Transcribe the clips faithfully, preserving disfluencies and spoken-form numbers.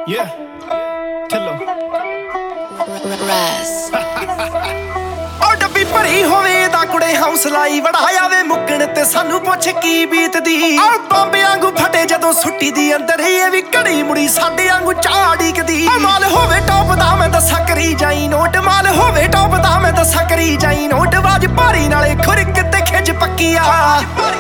Yeah, Tillo. Raz. ਉਹ ਡੱਬੀ ਭਰੀ ਹੋਵੇ ਦਾ ਕੁੜੇ ਹੌਸਲਾ ਹੀ ਵੜਾਇਆ ਵੇ ਮੁੱਕਣ ਤੇ ਸਾਨੂੰ ਪੁੱਛ ਕੀ ਬੀਤਦੀ। ਆ ਬੰਬ ਵਾਂਗੂ ਫਟੇ ਜਦੋਂ ਸੁੱਟੀ ਦੀ ਅੰਦਰ ਇਹ ਵੀ ਘੜੀ ਮੁੜੀ ਸਾਡੇ ਵਾਂਗੂ ਝਾੜੀ ਕਦੀ। ਮਾਲ ਹੋਵੇ ਟੌਪ ਦਾ ਮੈਂ ਦੱਸਾਂ ਕਰੀ ਜਾਈ ਨੋਟ, ਮਾਲ ਹੋਵੇ ਟੌਪ ਦਾ ਮੈਂ ਦੱਸਾਂ ਕਰੀ ਜਾਈ ਨੋਟ। ਬਾਜ ਭਾਰੀ ਨਾਲੇ ਖੁਰਕ ਤੇ ਖਿੱਚ ਪੱਕੀ ਆ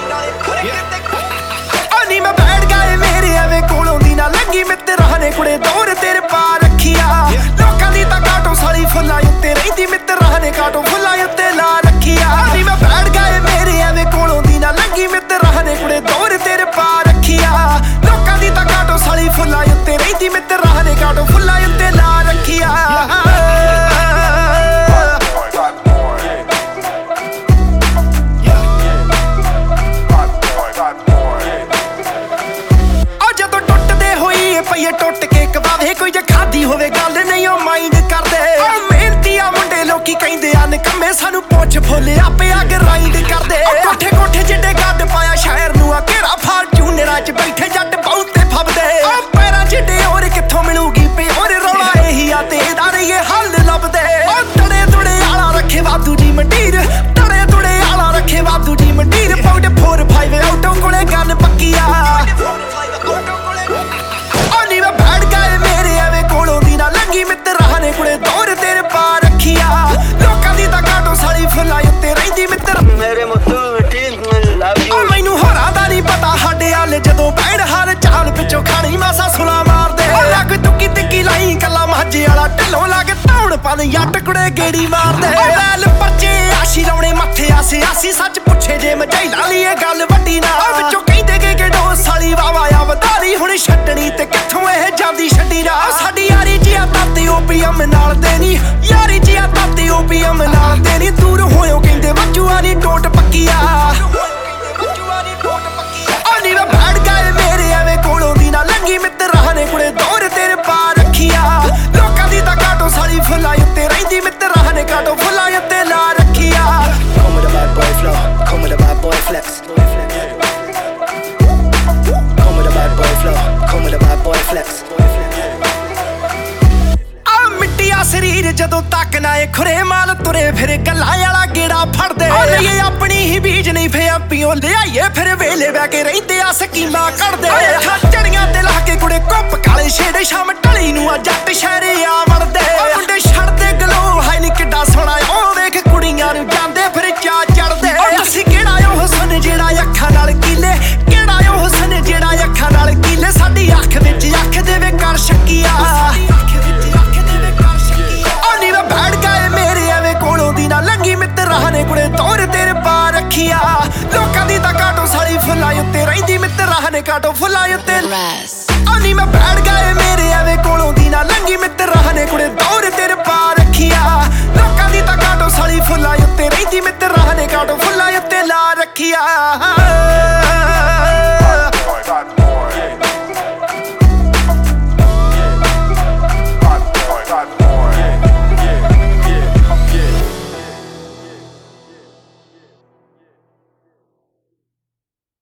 ਨੀ ਮੈਂ ਬੈਠ ਗਏ ਮੇਰੇ ਐਵੇਂ ਕੋਲੋਂ ਦੀ ਨਾ ਲੱਗੀ ਮਿੱਤਰਾਂ ਨੇ ਕੁੜੇ ਦੌਰ ਤੇਰੇ ਪਾ ਰੱਖਿਆ। ਲੋਕਾਂ ਦੀ ਤਾਂ ਕਾਟੋ ਸਾਲੀ ਫੁੱਲਾਂ ਉੱਤੇ ਰਹਿੰਦੀ ਮਿੱਤਰਾਂ ਨੇ ਕਾਟੋ ਫੁੱਲਾਂ ਉੱਤੇ ਲਾ ਰੱਖਿਆ। ਨੀ ਮੈਂ ਬੈਠ ਗਏ ਮੇਰੇ ਐਵੇਂ ਕੋਲੋਂ ਦੀ ਨਾ ਲੱਗੀ ਮਿੱਤਰਾਂ ਨੇ ਕੁੜੇ ਦੌਰ ਤੇਰੇ ਪਾ ਰੱਖਿਆ। ਲੋਕਾਂ ਦੀ ਤਾਂ ਕਾਟੋ ਸਾਲੀ ਫੁੱਲਾਂ ਉੱਤੇ ਰਹਿੰਦੀ ਮਿੱਤਰਾਂ ਨੇ ਕਾਟੋ ਫੁੱਲਾਂ ਉੱਤੇ ਲਾ ਰੱਖਿਆ। ਪਈਏ ਟੁੱਟ ਕੇ ਕਵਾਵੇ ਕੋਈ ਜੇ ਖਾਦੀ ਹੋਵੇ ਗੱਲ ਨਹੀਂ ਉਹ ਮਾਈਂਡ ਕਰਦੇ। ਮਿਹਨਤੀ ਆ ਮੁੰਡੇ ਲੋਕੀ ਕਹਿੰਦੇ ਆ ਨਿਕੰਮੇ ਸਾਨੂੰ ਪੁੱਛ ਫੁੱਲ ਆਪੇ ਆ ਗਰਾਈਂਡ ਕਰਦੇ। ਕੋਠੇ ਕੋਠੇ ਜਿੱਡੇ ਗੱਡ ਪਾਇਆ ਸ਼ਹਿਰ ਨੂੰ ਆ ਘੇਰਾ ਫਾਰਚੂਨਰਾਂ ਚ ਬੈਠੇ ਜੱਟ ਬਹੁਤੇ ਫੱਬਦੇ। ਪੈਰਾਂ ਜਿੱਡੇ ਹੋਰ ਕਿੱਥੋਂ ਮਿਲੂਗੀ ਪਿਓਰ ਰੌਲਾ ਇਹੀ ਆ ਤੇ ਇਹਦਾ ਨਹੀਂ ਇਹ ਹੱਲ ਲੱਭਦੇ। ਤੜੇ ਤੁੜੇ ਆਲਾ ਰੱਖੇ ਵਾਧੂ ਜੀ ਮੰਡੀਰ, ਤੜੇ ਤੁੜੇ ਆਲਾ ਰੱਖੇ ਵਾਧੂ ਜੀ ਮੰਡੀਰ। ਪੌਂਡ ਫੋਰ ਫਾਈਵ ਆਟੋ ਕੋਲੇ ਗੱਲ ਪੱਕੀ ਆ ਮਿੱਤਰਾਂ ਨੇ ਕੁੜੇ ਦੌਰ ਤੇਰੇ ਪਾ ਰੱਖਿਆ। ਲੋਕਾਂ ਦੀ ਤਾਂ ਕਾਟੋ ਸਾਲੀ ਫੁੱਲਾਂ ਉੱਤੇ ਰਹਿੰਦੀ ਮਿੱਤਰ ਮੇਰੇ ਮੁੱਤੂ ਓ ਮੈਨੂੰ ਹੋਰਾਂ ਦਾ ਨਹੀਂ ਪਤਾ ਸਾਡੇ ਹਾਲ ਜਦੋਂ ਬੈਠ ਹਰ ਚਾਲ ਪਿੱਛੋਂ ਖਾਣੀ ਮਾਸਾ ਸੁਲਾ ਮਾਰਦੇ। ਲੱਗ ਤੁੱਕੀ ਤਿੱਕੀ ਲਾਈ ਕੱਲਾ ਮਾਝੇ ਵਾਲਾ ਢਿੱਲੋਂ ਲੱਗ ਧੌਣ ਪਨ ਜੱਟ ਕੁੜੇ ਗੇੜੀ ਮਾਰਦੇ। ਵੈਲ ਪਰਚੇ ਆਸ਼ੀ ਲਾਉਣੇ ਮੱਥੇ ਆਸੇ ਆਸੀ ਸੱਚ ਪੁੱਛੇ ਜੇ ਮਝਾਈਲਾ ਲਈ ਇਹ ਗੱਲ ਵੱਡੀ ਨਾ। ਵਿੱਚੋਂ ਕਹਿੰਦੇ ਕਿ ਗੇਡੋ ਸਾਲੀ ਵਾਵਾ ਆ ਵਧਾਲੀ ਹੁਣ ਛੱਡਣੀ ਤੇ ਕਿੱਥੋਂ ਇਹ ਜਾਂਦੀ ਛੱਡੀ ਨਾ। ਸਾਡੀ ਯਾਰੀ ਜੀ ਆ ਤਾਤੇ ਓਪੀਐਮ ਨਾਲ ਦੇਣੀ, ਯਾਰੀ ਜੀ ਆ ਤਾਤੇ ਓਪੀਐਮ ਨਾਲ ਦੇਣੀ। ਦੂਰ ਹੋਇਓ ਕਹਿੰਦੇ ਵੱਜੂਆ ਨੀ ਟੋਟ ਪੱਕੀਆ ਨੀ ਮੈਂ ਬੈਠ ਗਏ ਮੇਰੇ ਐਵੇਂ ਕੋਲੋਂ ਦੀ ਨਾ ਲੰਗੀ ਮਿੱਤਰਾਂ ਨੇ ਕੁੜੇ ਦੌਰ ਤੇਰੇ ਪਾ ਰੱਖਿਆ। ਲੋਕਾਂ ਦੀ ਤਾਂ ਕਾਟੋ ਸਾਲੀ ਫੁੱਲਾਂ ਉੱਤੇ ਰਹਿੰਦੀ ਮਿੱਤਰਾਂ ਨੇ ਕਾਟੋ ਫੁੱਲਾਂ ਉੱਤੇ ਲਾ ਰੱਖਿਆ। Come with a bad boy flow, come with a bad boy flex. Come with a bad boy flow, come with a bad boy flex. ਸਰੀਰ ਜਦੋਂ ਤੱਕ ਨਾ ਇਹ ਖੁਰੇ ਮਾਲ ਤੁਰੇ ਫਿਰ ਗੱਲਾਂ ਵਾਲਾ ਗੇੜਾ ਫੜਦੇ। ਲਈਏ ਆਪਣੀ ਹੀ ਬੀਜ ਨਹੀਂ ਫੇ ਪੀਓ ਲਿਆਈਏ ਫਿਰ ਵੇਲੇ ਬਹਿ ਕੇ ਰਹਿੰਦੇ ਆ ਸਕੀਮਾਂ ਕੱਢਦੇ। ਚੜੀਆਂ ਤੇ ਲਾ ਕੇ ਕੁੜੇ ਕੁੱਪ ਕਾਲੇ ਛੇੜੇ ਸ਼ਾਮ ਢਲੀ ਨੂੰ ਆ ਜੱਟ ਸ਼ਹਿਰੇ ਆ ਵੜਦੇ। ਮੁੰਡੇ ਛੱਡਦੇ ਗਲੋ ਹਾਈ ਨੀ ਕਿੱਡਾ ਸੋਹਣਾ ਉਹ ਵੇਖ ਕੁੜੀਆਂ ਨੂੰ ਜਾਂਦੇ ਫਿਰ ਚਾ ਚੜਦੇ। ਅਸੀਂ ਕਿਹੜਾ ਉਹ ਹੁਸਨ ਜਿਹੜਾ ਅੱਖਾਂ ਨਾਲ ਕੀਲੇ, ਕਿਹੜਾ ਉਹ ਹੁਸਨ ਜਿਹੜਾ ਅੱਖਾਂ ਨਾਲ ਕੀਲੇ। ਸਾਡੀ ਅੱਖ ਵਿੱਚ ਅੱਖ ਦੇਵੇ ਕਰ ਸ਼ੱਕੀਆ ਬੈਠ ਗਏ ਮੇਰੇ ਐਵੇਂ ਕੋਲੋਂ ਦੀ ਨਾ ਲੰਗੀ ਮਿੱਤਰਾਂ ਨੇ ਕੁੜੇ ਦੌਰ ਤੇਰੇ ਪਾ ਰੱਖਿਆ। ਲੋਕਾਂ ਦੀ ਤਾਂ ਕਾਟੋ ਸਾਲੀ ਫੁੱਲਾਂ ਉੱਤੇ ਰਹਿੰਦੀ ਮਿੱਤਰਾਂ ਨੇ ਕਾਟੋ ਫੁੱਲਾਂ ਉੱਤੇ ਨੀ ਮੈਂ ਬੈਠ ਗਏ ਮੇਰੇ ਐਵੇਂ ਕੋਲੋਂ ਦੀ ਨਾ ਲੰਗੀ ਮਿੱਤਰਾਂ ਨੇ ਕੁੜੇ ਦੌਰ ਤੇਰੇ ਪਾ ਰੱਖਿਆ। ਲੋਕਾਂ ਦੀ ਤਾਂ ਕਾਟੋ ਸਾਲੀ ਫੁੱਲਾਂ ਉੱਤੇ ਰਹਿੰਦੀ ਮਿੱਤਰਾਂ ਨੇ ਕਾਟੋ ਫੁੱਲਾਂ ਉੱਤੇ ਲਾ ਰੱਖਿਆ।